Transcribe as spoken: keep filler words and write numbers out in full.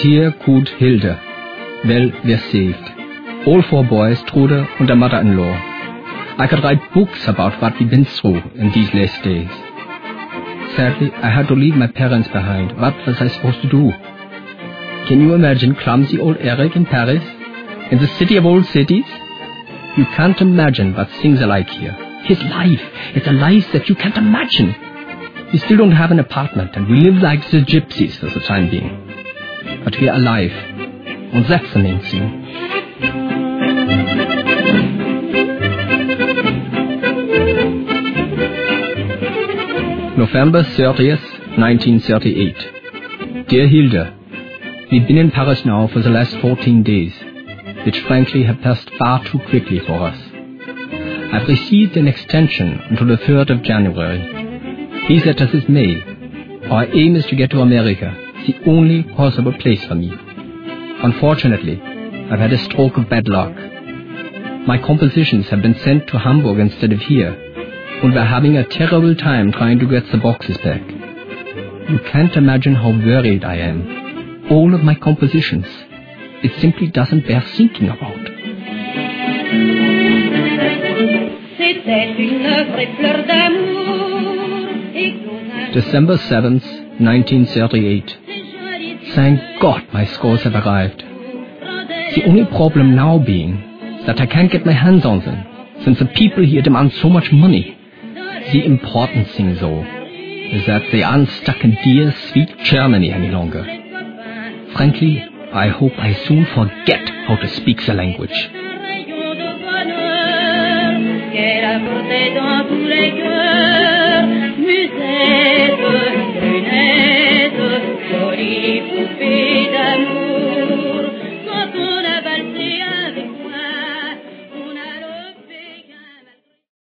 Dear good Hilda, well, we're saved. All four boys, Trude and their mother-in-law. I could write books about what we've been through in these last days. Sadly, I had to leave my parents behind. What was I supposed to do? Can you imagine clumsy old Eric in Paris? In the city of old cities? You can't imagine what things are like here. His life, it's a life that you can't imagine. We still don't have an apartment, and we live like the gypsies for the time being. But we are alive, and that's the main thing. November thirtieth, nineteen thirty-eight. Dear Hilda, we've been in Paris now for the last fourteen days, which frankly have passed far too quickly for us. I've received an extension until the third of January. Please letter this May. Our aim is to get to America, the only possible place for me. Unfortunately, I've had a stroke of bad luck. My compositions have been sent to Hamburg instead of here, and we're having a terrible time trying to get the boxes back. You can't imagine how worried I am. All of my compositions, it simply doesn't bear thinking about. December seventh, nineteen thirty-eight. Thank God my scores have arrived. The only problem now being that I can't get my hands on them, since the people here demand so much money. The important thing, though, is that they aren't stuck in dear, sweet Germany any longer. Frankly, I hope I soon forget how to speak the language. Musette, brunette, jolie poupée d'amour.